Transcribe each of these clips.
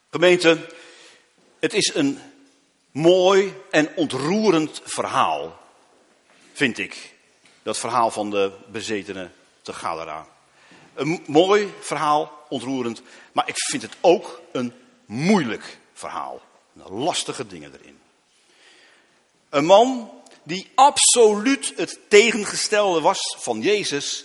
Gemeente, het is een mooi en ontroerend verhaal, vind ik. Dat verhaal van de bezetene te Gadara. Een mooi verhaal, ontroerend, maar ik vind het ook een moeilijk verhaal. Lastige dingen erin. Een man die absoluut het tegengestelde was van Jezus,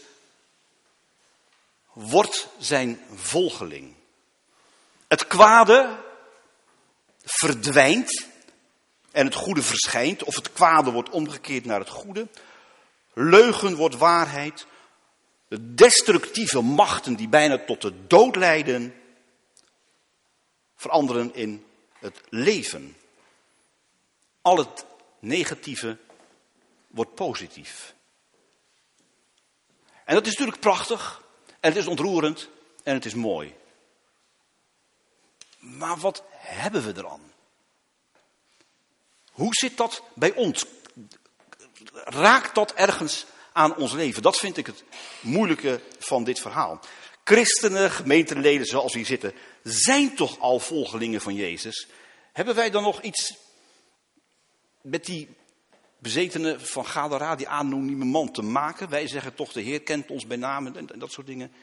wordt zijn volgeling. Het kwade verdwijnt en het goede verschijnt, of het kwade wordt omgekeerd naar het goede. Leugen wordt waarheid. De destructieve machten die bijna tot de dood leiden, veranderen in het leven. Al het negatieve wordt positief. En dat is natuurlijk prachtig, en het is ontroerend, en het is mooi. Maar wat hebben we eraan? Hoe zit dat bij ons? Raakt dat ergens aan ons leven? Dat vind ik het moeilijke van dit verhaal. Christenen, gemeenteleden zoals we hier zitten, zijn toch al volgelingen van Jezus? Hebben wij dan nog iets met die bezetene van Gadara, die anonieme man, te maken? Wij zeggen toch, de Heer kent ons bij naam en dat soort dingen.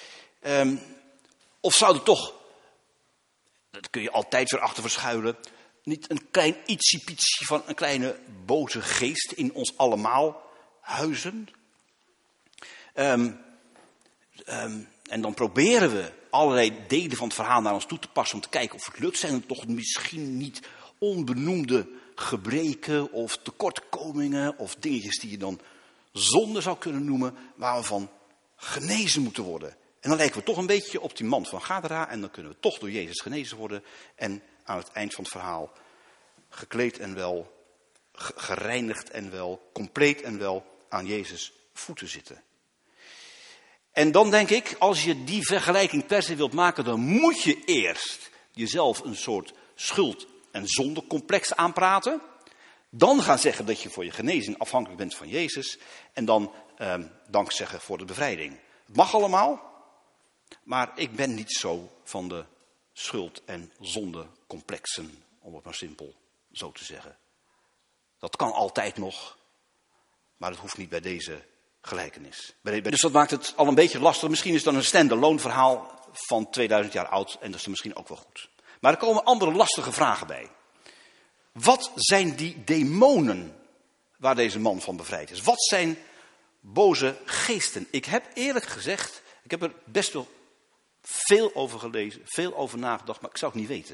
Of zou er toch, dat kun je altijd weer achter verschuilen, niet een klein ietsiepietsie van een kleine boze geest in ons allemaal huizen? En dan proberen we allerlei delen van het verhaal naar ons toe te passen om te kijken of het lukt. Zijn er toch misschien niet onbenoemde gebreken of tekortkomingen of dingetjes die je dan zonde zou kunnen noemen, waar we van genezen moeten worden? En dan lijken we toch een beetje op die man van Gadara en dan kunnen we toch door Jezus genezen worden en aan het eind van het verhaal gekleed en wel, gereinigd en wel, compleet en wel aan Jezus' voeten zitten. En dan denk ik, als je die vergelijking per se wilt maken, dan moet je eerst jezelf een soort schuld- en zondecomplex aanpraten. Dan gaan zeggen dat je voor je genezing afhankelijk bent van Jezus. En dan dank zeggen voor de bevrijding. Het mag allemaal, maar ik ben niet zo van de schuld- en zondecomplexen, om het maar simpel zo te zeggen. Dat kan altijd nog, maar het hoeft niet bij deze gelijkenis. Dus dat maakt het al een beetje lastig. Misschien is het dan een stand-alone verhaal van 2000 jaar oud en dat is misschien ook wel goed. Maar er komen andere lastige vragen bij. Wat zijn die demonen waar deze man van bevrijd is? Wat zijn boze geesten? Ik heb eerlijk gezegd, ik heb er best wel veel over gelezen, veel over nagedacht, maar ik zou het niet weten.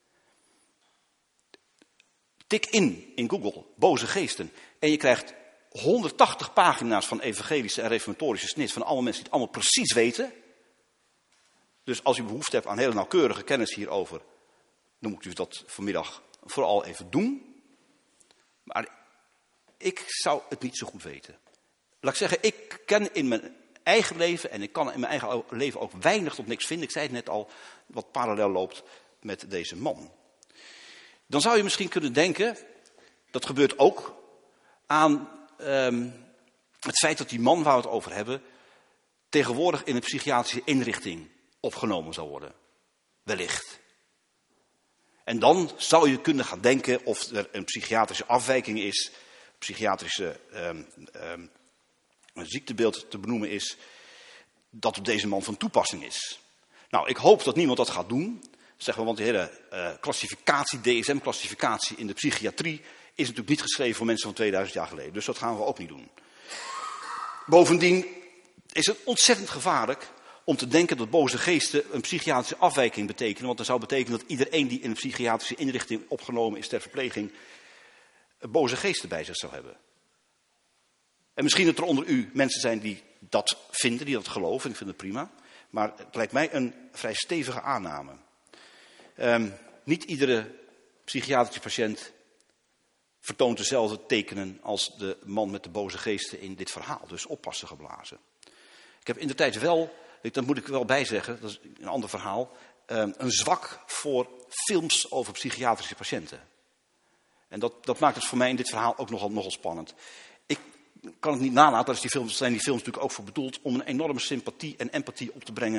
Tik in Google, boze geesten, en je krijgt 180 pagina's van evangelische en reformatorische snit van alle mensen die het allemaal precies weten. Dus als u behoefte hebt aan hele nauwkeurige kennis hierover, dan moet u dat vanmiddag vooral even doen. Maar ik zou het niet zo goed weten. Laat ik zeggen, ik ken in mijn eigen leven, en ik kan in mijn eigen leven ook weinig tot niks vinden. Ik zei het net al, wat parallel loopt met deze man. Dan zou je misschien kunnen denken, dat gebeurt ook, aan het feit dat die man waar we het over hebben tegenwoordig in een psychiatrische inrichting opgenomen zal worden. Wellicht. En dan zou je kunnen gaan denken of er een psychiatrische afwijking is, psychiatrische een ziektebeeld te benoemen is, dat op deze man van toepassing is. Nou, ik hoop dat niemand dat gaat doen. Zeg maar, want de hele klassificatie, DSM-klassificatie in de psychiatrie is natuurlijk niet geschreven voor mensen van 2000 jaar geleden. Dus dat gaan we ook niet doen. Bovendien is het ontzettend gevaarlijk om te denken dat boze geesten een psychiatrische afwijking betekenen. Want dat zou betekenen dat iedereen die in een psychiatrische inrichting opgenomen is ter verpleging boze geesten bij zich zou hebben. En misschien dat er onder u mensen zijn die dat vinden, die dat geloven. En ik vind het prima. Maar het lijkt mij een vrij stevige aanname. Niet iedere psychiatrische patiënt vertoont dezelfde tekenen als de man met de boze geesten in dit verhaal. Dus oppassen geblazen. Ik heb indertijd wel, dat moet ik wel bijzeggen, dat is een ander verhaal, een zwak voor films over psychiatrische patiënten. En dat maakt het voor mij in dit verhaal ook nogal spannend. Ik kan het niet nalaten, daar zijn die films natuurlijk ook voor bedoeld, om een enorme sympathie en empathie op te brengen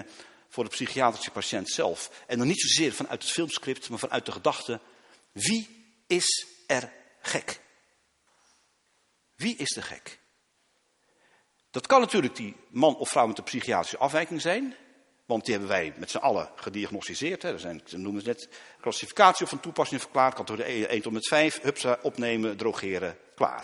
voor de psychiatrische patiënt zelf. En dan niet zozeer vanuit het filmscript, maar vanuit de gedachte, wie is er gek? Wie is er gek? Dat kan natuurlijk die man of vrouw met een psychiatrische afwijking zijn. Want die hebben wij met z'n allen gediagnosticeerd. Hè. Ze noemen het net klassificatie of van toepassing verklaard. Categorie 1 tot met 5. Hupsa, opnemen, drogeren, klaar.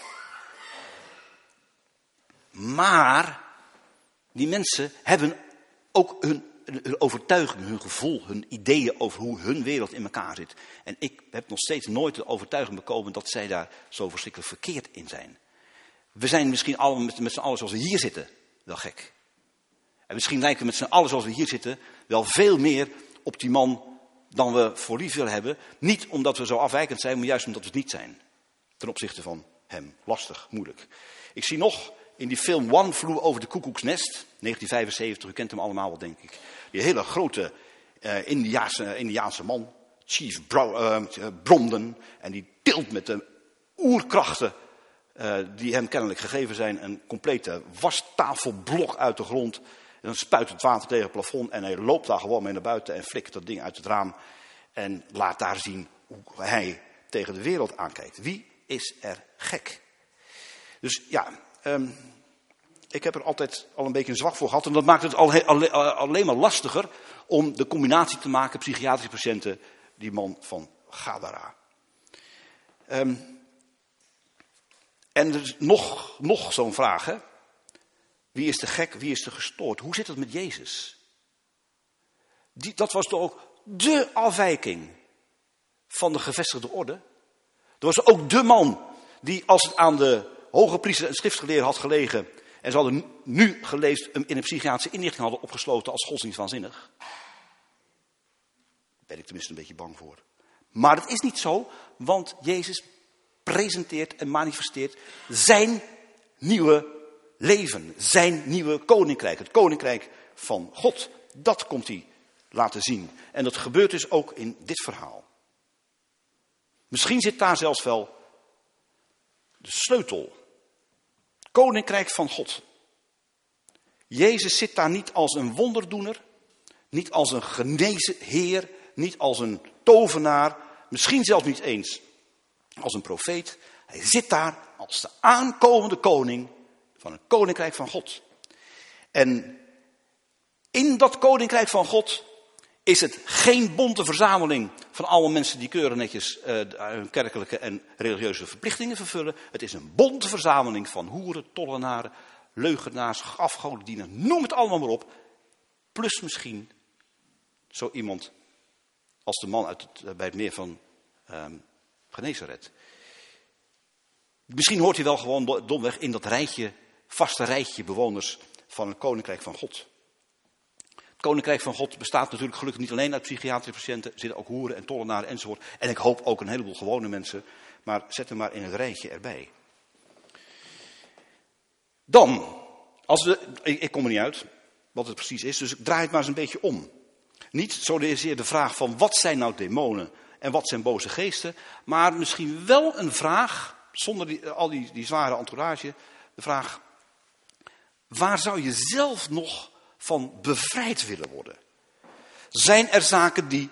Maar die mensen hebben ook hun overtuiging, hun gevoel, hun ideeën over hoe hun wereld in elkaar zit. En ik heb nog steeds nooit de overtuiging bekomen dat zij daar zo verschrikkelijk verkeerd in zijn. We zijn misschien allemaal met z'n allen zoals we hier zitten wel gek. En misschien lijken we met z'n allen zoals we hier zitten wel veel meer op die man dan we voor lief willen hebben. Niet omdat we zo afwijkend zijn, maar juist omdat we het niet zijn. Ten opzichte van hem. Lastig, moeilijk. Ik zie nog in die film One Flew Over the Cuckoo's Nest, 1975, u kent hem allemaal wel denk ik. Die hele grote Indiaanse man, Chief Bromden. En die tilt met de oerkrachten die hem kennelijk gegeven zijn een complete wastafelblok uit de grond. En dan spuit het water tegen het plafond en hij loopt daar gewoon mee naar buiten en flikkert dat ding uit het raam. En laat daar zien hoe hij tegen de wereld aankijkt. Wie is er gek? Dus ja, ik heb er altijd al een beetje een zwak voor gehad. En dat maakt het alleen maar lastiger om de combinatie te maken, psychiatrische patiënten, die man van Gadara. En er is nog zo'n vraag, hè? Wie is de gek, wie is de gestoord? Hoe zit het met Jezus? Dat was toch ook de afwijking van de gevestigde orde. Dat was ook de man die, als het aan de hoge priester en schriftgeleerden had gelegen, en ze hadden nu gelezen, hem in een psychiatrische inrichting hadden opgesloten als godsdienstwaanzinnig. Daar ben ik tenminste een beetje bang voor. Maar het is niet zo, want Jezus presenteert en manifesteert zijn nieuwe leven, zijn nieuwe koninkrijk, het koninkrijk van God. Dat komt hij laten zien. En dat gebeurt dus ook in dit verhaal. Misschien zit daar zelfs wel de sleutel. Koninkrijk van God. Jezus zit daar niet als een wonderdoener, niet als een genezen heer, niet als een tovenaar, misschien zelfs niet eens als een profeet. Hij zit daar als de aankomende koning van het koninkrijk van God. En in dat koninkrijk van God is het geen bonte verzameling van alle mensen die keurig netjes hun kerkelijke en religieuze verplichtingen vervullen. Het is een bonte verzameling van hoeren, tollenaren, leugenaars, afgodendieners, noem het allemaal maar op. Plus misschien zo iemand als de man bij het meer van Genesaret. Misschien hoort hij wel gewoon domweg in dat vaste rijtje bewoners van het koninkrijk van God. Het koninkrijk van God bestaat natuurlijk gelukkig niet alleen uit psychiatrische patiënten. Er zitten ook hoeren en tollenaren enzovoort. En ik hoop ook een heleboel gewone mensen. Maar zet hem maar in het rijtje erbij. Dan, ik kom er niet uit wat het precies is. Dus ik draai het maar eens een beetje om. Niet zozeer de vraag van wat zijn nou demonen en wat zijn boze geesten. Maar misschien wel een vraag, zonder al die zware entourage. De vraag, waar zou je zelf nog van bevrijd willen worden? Zijn er zaken die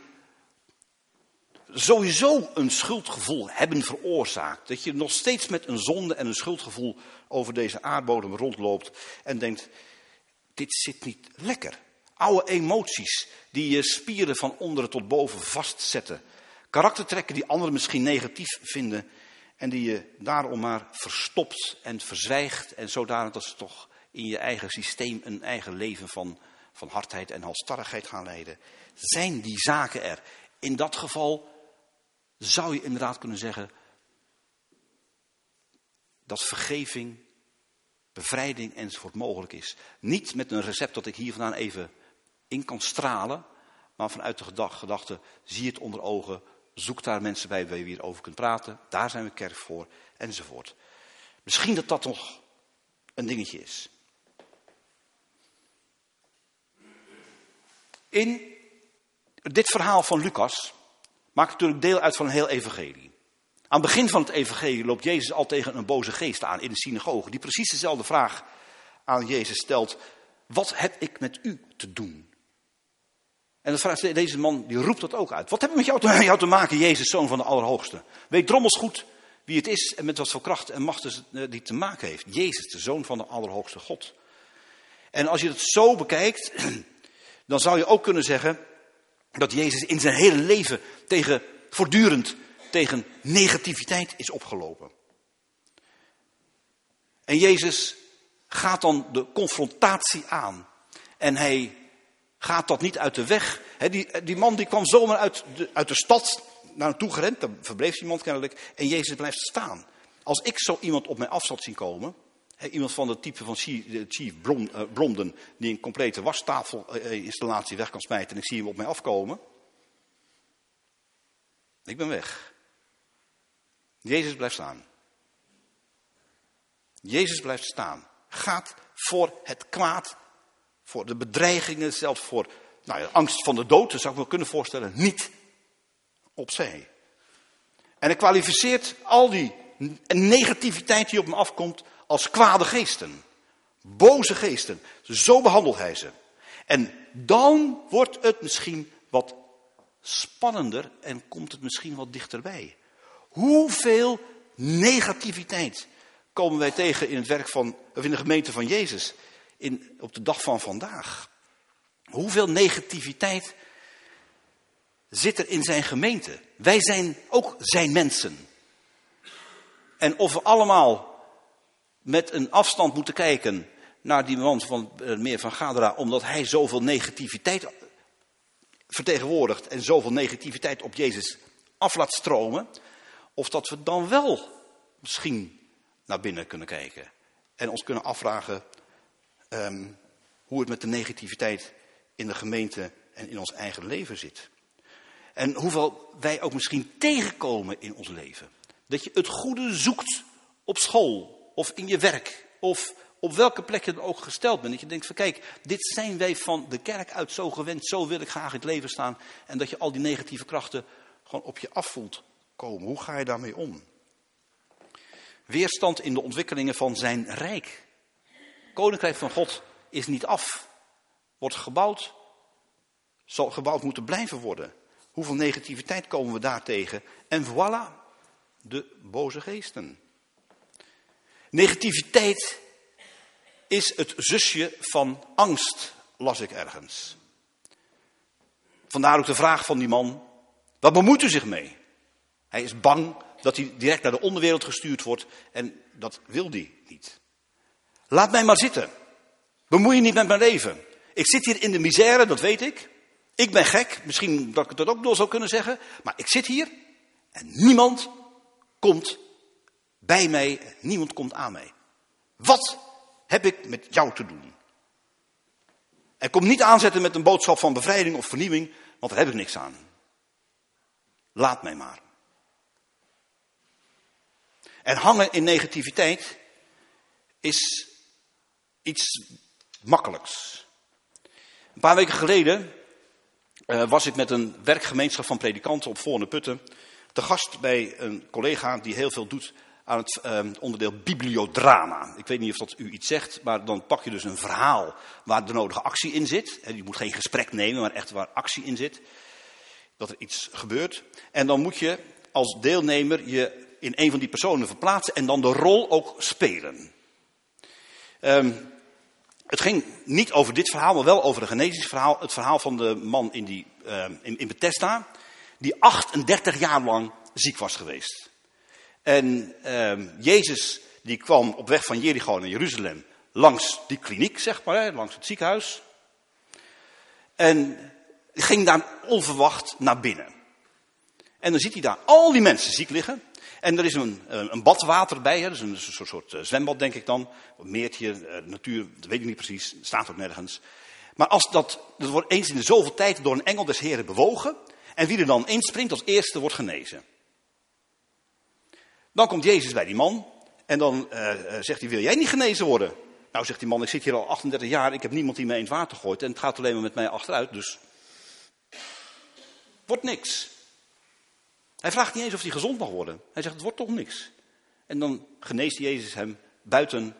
sowieso een schuldgevoel hebben veroorzaakt? Dat je nog steeds met een zonde en een schuldgevoel over deze aardbodem rondloopt en denkt, dit zit niet lekker. Oude emoties die je spieren van onderen tot boven vastzetten. Karaktertrekken die anderen misschien negatief vinden en die je daarom maar verstopt en verzwijgt en zodanig dat ze toch in je eigen systeem een eigen leven van hardheid en halsstarrigheid gaan leiden. Zijn die zaken er? In dat geval zou je inderdaad kunnen zeggen dat vergeving, bevrijding enzovoort mogelijk is. Niet met een recept dat ik hier vandaan even in kan stralen, maar vanuit de gedachte, zie het onder ogen, zoek daar mensen bij waar je hierover kunt praten. Daar zijn we kerk voor, enzovoort. Misschien dat dat nog een dingetje is. In dit verhaal van Lucas maakt natuurlijk deel uit van een heel evangelie. Aan het begin van het evangelie loopt Jezus al tegen een boze geest aan in de synagoge, die precies dezelfde vraag aan Jezus stelt. Wat heb ik met u te doen? En dan vraagt deze man, die roept dat ook uit. Wat hebben we met jou te maken, Jezus, Zoon van de Allerhoogste? Weet drommels goed wie het is en met wat voor kracht en macht die te maken heeft. Jezus, de Zoon van de Allerhoogste God. En als je het zo bekijkt, dan zou je ook kunnen zeggen dat Jezus in zijn hele leven voortdurend tegen negativiteit is opgelopen. En Jezus gaat dan de confrontatie aan. En hij gaat dat niet uit de weg. Die man die kwam zomaar uit de stad naar hem toe gerend. Daar verbleef iemand kennelijk. En Jezus blijft staan. Als ik zo iemand op mij af zat zien komen. Iemand van het type van Chief Blondon. Die een complete wastafelinstallatie weg kan smijten. En ik zie hem op mij afkomen. Ik ben weg. Jezus blijft staan. Jezus blijft staan. Gaat voor het kwaad. Voor de bedreigingen. Zelfs voor de angst van de dood. Dat zou ik me kunnen voorstellen. Niet opzij. En hij kwalificeert al die negativiteit die op hem afkomt. Als kwade geesten. Boze geesten. Zo behandelt hij ze. En dan wordt het misschien wat spannender. En komt het misschien wat dichterbij. Hoeveel negativiteit komen wij tegen in het werk in de gemeente van Jezus. Op de dag van vandaag. Hoeveel negativiteit zit er in zijn gemeente? Wij zijn ook zijn mensen. En of we allemaal met een afstand moeten kijken naar die man van Meer van Gadara, omdat hij zoveel negativiteit vertegenwoordigt en zoveel negativiteit op Jezus af laat stromen. Of dat we dan wel misschien naar binnen kunnen kijken. En ons kunnen afvragen hoe het met de negativiteit in de gemeente en in ons eigen leven zit. En hoeveel wij ook misschien tegenkomen in ons leven. Dat je het goede zoekt op school of in je werk. Of op welke plek je dan ook gesteld bent. Dat je denkt van kijk, dit zijn wij van de kerk uit zo gewend. Zo wil ik graag in het leven staan. En dat je al die negatieve krachten gewoon op je af voelt komen. Hoe ga je daarmee om? Weerstand in de ontwikkelingen van zijn rijk. Koninkrijk van God is niet af. Wordt gebouwd. Zal gebouwd moeten blijven worden. Hoeveel negativiteit komen we daar tegen? En voilà, de boze geesten. Negativiteit is het zusje van angst, las ik ergens. Vandaar ook de vraag van die man, wat bemoeit u zich mee? Hij is bang dat hij direct naar de onderwereld gestuurd wordt en dat wil hij niet. Laat mij maar zitten. Bemoei je niet met mijn leven. Ik zit hier in de misère, dat weet ik. Ik ben gek, misschien dat ik dat ook door zou kunnen zeggen. Maar ik zit hier en niemand komt bij mij, niemand komt aan mij. Wat heb ik met jou te doen? En kom niet aanzetten met een boodschap van bevrijding of vernieuwing, want daar heb ik niks aan. Laat mij maar. En hangen in negativiteit is iets makkelijks. Een paar weken geleden was ik met een werkgemeenschap van predikanten op Voorne Putten te gast bij een collega die heel veel doet aan het onderdeel bibliodrama. Ik weet niet of dat u iets zegt, maar dan pak je dus een verhaal waar de nodige actie in zit. Je moet geen gesprek nemen, maar echt waar actie in zit. Dat er iets gebeurt. En dan moet je als deelnemer je in een van die personen verplaatsen en dan de rol ook spelen. Het ging niet over dit verhaal, maar wel over een genezingsverhaal. Het verhaal van de man in Bethesda, die 38 jaar lang ziek was geweest. En Jezus die kwam op weg van Jericho naar Jeruzalem langs die kliniek, zeg maar, langs het ziekenhuis. En ging daar onverwacht naar binnen. En dan ziet hij daar al die mensen ziek liggen. En er is een bad water bij, hè, dus een soort zwembad denk ik dan. Een meertje, natuur, dat weet ik niet precies, staat ook nergens. Maar dat wordt eens in de zoveel tijd door een engel des Heren bewogen. En wie er dan inspringt als eerste wordt genezen. Dan komt Jezus bij die man en dan zegt hij, wil jij niet genezen worden? Nou, zegt die man, ik zit hier al 38 jaar, ik heb niemand die mij in het water gooit en het gaat alleen maar met mij achteruit, dus wordt niks. Hij vraagt niet eens of hij gezond mag worden. Hij zegt, het wordt toch niks. En dan geneest Jezus hem buiten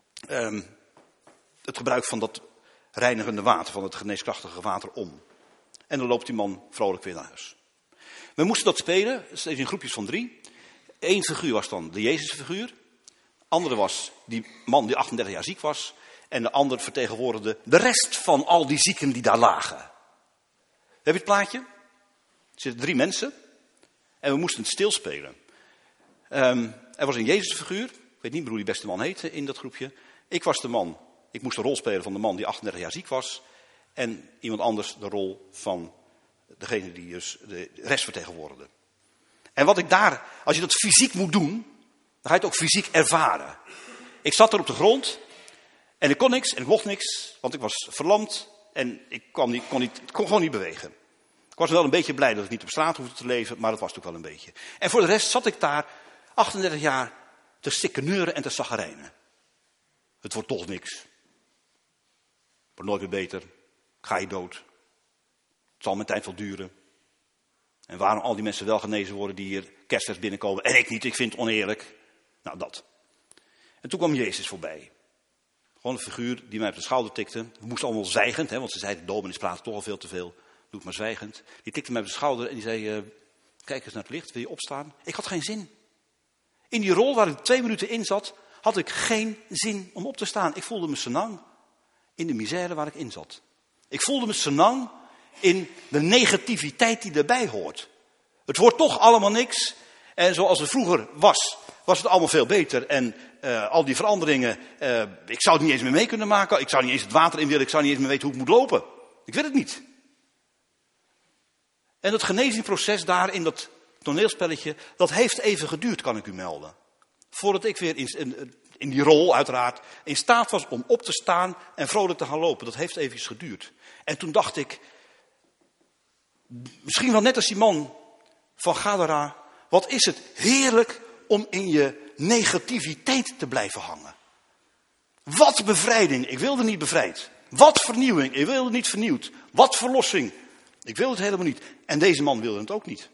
het gebruik van dat reinigende water, van het geneeskrachtige water om. En dan loopt die man vrolijk weer naar huis. We moesten dat spelen, steeds in groepjes van 3. Eén figuur was dan de Jezusfiguur. Andere was die man die 38 jaar ziek was. En de ander vertegenwoordigde de rest van al die zieken die daar lagen. Heb je het plaatje? Er zitten 3 mensen. En we moesten het stilspelen. Er was een Jezusfiguur. Ik weet niet meer hoe die beste man heette in dat groepje. Ik was de man. Ik moest de rol spelen van de man die 38 jaar ziek was. En iemand anders de rol van degene die dus de rest vertegenwoordigde. En wat ik daar, als je dat fysiek moet doen, dan ga je het ook fysiek ervaren. Ik zat er op de grond en ik kon niks en ik mocht niks, want ik was verlamd en ik kon gewoon niet bewegen. Ik was wel een beetje blij dat ik niet op straat hoefde te leven, maar dat was natuurlijk wel een beetje. En voor de rest zat ik daar 38 jaar te sikkeneuren en te saggerijnen. Het wordt toch niks. Het wordt nooit weer beter. Ga je dood. Het zal mijn tijd wel duren. En waarom al die mensen wel genezen worden die hier kerstfest binnenkomen en ik niet, ik vind het oneerlijk. Nou, dat. En toen kwam Jezus voorbij. Gewoon een figuur die mij op de schouder tikte. We moesten allemaal zwijgend, want ze zeiden, de dominees praten toch al veel te veel. Doe het maar zwijgend. Die tikte mij op de schouder en die zei, kijk eens naar het licht, wil je opstaan? Ik had geen zin. In die rol waar ik 2 minuten in zat, had ik geen zin om op te staan. Ik voelde me senang in de misère waar ik in zat. Ik voelde me senang in de negativiteit die erbij hoort. Het wordt toch allemaal niks. En zoals het vroeger was het allemaal veel beter. En al die veranderingen, ik zou het niet eens meer mee kunnen maken. Ik zou niet eens het water in willen. Ik zou niet eens meer weten hoe ik moet lopen. Ik weet het niet. En het genezingsproces daar in dat toneelspelletje, dat heeft even geduurd, kan ik u melden. Voordat ik weer in die rol uiteraard in staat was om op te staan en vrolijk te gaan lopen. Dat heeft even geduurd. En toen dacht ik, misschien wel net als die man van Gadara, wat is het heerlijk om in je negativiteit te blijven hangen. Wat bevrijding, ik wilde niet bevrijd. Wat vernieuwing, ik wilde niet vernieuwd. Wat verlossing, ik wilde het helemaal niet. En deze man wilde het ook niet.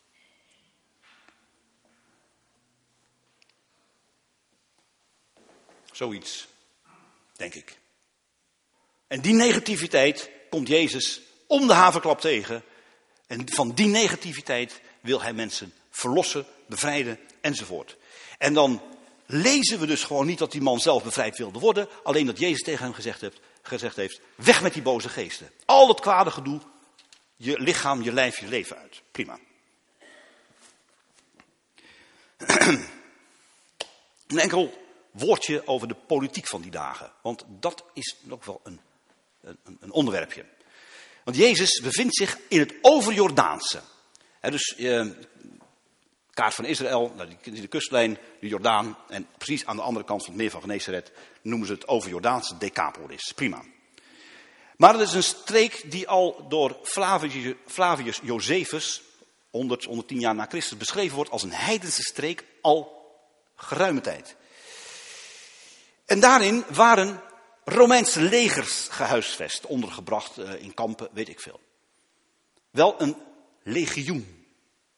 Zoiets, denk ik. En die negativiteit komt Jezus om de haverklap tegen. En van die negativiteit wil hij mensen verlossen, bevrijden enzovoort. En dan lezen we dus gewoon niet dat die man zelf bevrijd wilde worden. Alleen dat Jezus tegen hem gezegd heeft, weg met die boze geesten. Al dat kwade gedoe, je lichaam, je lijf, je leven uit. Prima. Een enkel woordje over de politiek van die dagen. Want dat is ook wel een onderwerpje. Want Jezus bevindt zich in het overjordaanse. Dus kaart van Israël, de kustlijn, de Jordaan. En precies aan de andere kant van het meer van Genesaret noemen ze het overjordaanse Decapolis. Prima. Maar het is een streek die al door Flavius Josephus, 110 jaar na Christus, beschreven wordt als een heidense streek al geruime tijd. En daarin waren Romeinse legers gehuisvest, ondergebracht in kampen, weet ik veel. Wel een legioen.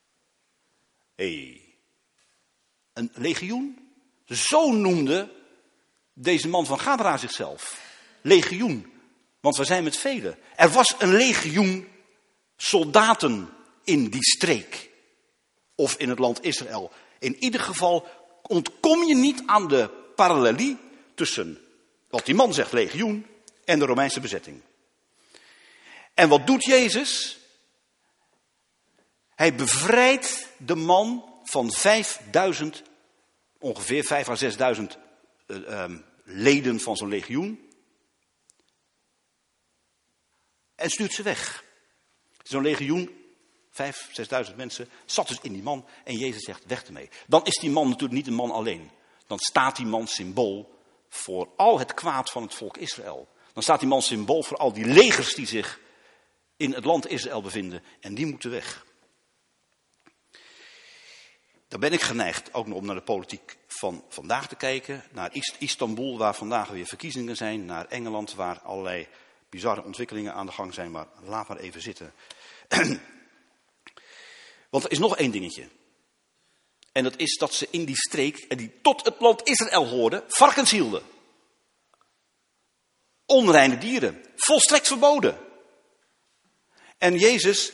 Een legioen? Zo noemde deze man van Gadara zichzelf. Legioen. Want we zijn met velen. Er was een legioen soldaten in die streek. Of in het land Israël. In ieder geval ontkom je niet aan de parallelie tussen wat die man zegt, legioen, en de Romeinse bezetting. En wat doet Jezus? Hij bevrijdt de man van 5000, ongeveer 5.000 à 6.000 leden van zo'n legioen. En stuurt ze weg. Zo'n legioen, 5.000, 6.000 mensen, zat dus in die man. En Jezus zegt, weg ermee. Dan is die man natuurlijk niet een man alleen. Dan staat die man symbool voor al het kwaad van het volk Israël. Dan staat die man symbool voor al die legers die zich in het land Israël bevinden. En die moeten weg. Dan ben ik geneigd ook nog om naar de politiek van vandaag te kijken. Naar Istanbul, waar vandaag weer verkiezingen zijn. Naar Engeland, waar allerlei bizarre ontwikkelingen aan de gang zijn. Maar laat maar even zitten. Want er is nog één dingetje. En dat is dat ze in die streek, en die tot het land Israël hoorden, varkens hielden. Onreine dieren. Volstrekt verboden. En Jezus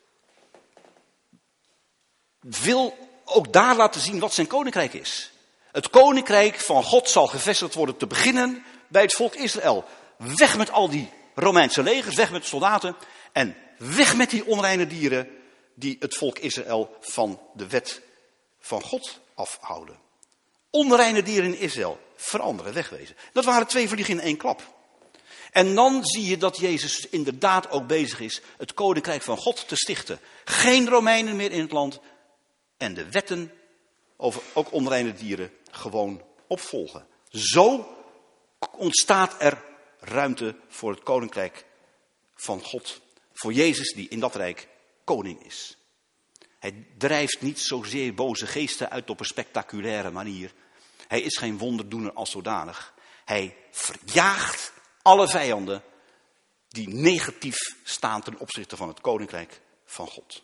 wil ook daar laten zien wat zijn koninkrijk is. Het koninkrijk van God zal gevestigd worden te beginnen bij het volk Israël. Weg met al die Romeinse legers, weg met de soldaten en weg met die onreine dieren die het volk Israël van de wet van God afhouden. Onreine dieren in Israël veranderen, wegwezen. Dat waren 2 vliegen in 1 klap. En dan zie je dat Jezus inderdaad ook bezig is het koninkrijk van God te stichten. Geen Romeinen meer in het land en de wetten over ook onreine dieren gewoon opvolgen. Zo ontstaat er ruimte voor het koninkrijk van God. Voor Jezus die in dat rijk koning is. Hij drijft niet zozeer boze geesten uit op een spectaculaire manier. Hij is geen wonderdoener als zodanig. Hij verjaagt alle vijanden die negatief staan ten opzichte van het koninkrijk van God.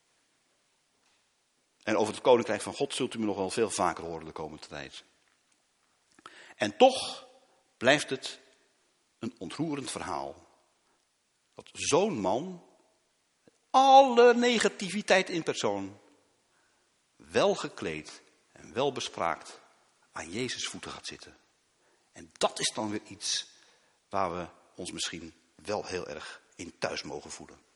En over het koninkrijk van God zult u me nog wel veel vaker horen de komende tijd. En toch blijft het een ontroerend verhaal. Dat zo'n man, alle negativiteit in persoon, wel gekleed en wel bespraakt aan Jezus' voeten gaat zitten. En dat is dan weer iets waar we ons misschien wel heel erg in thuis mogen voelen.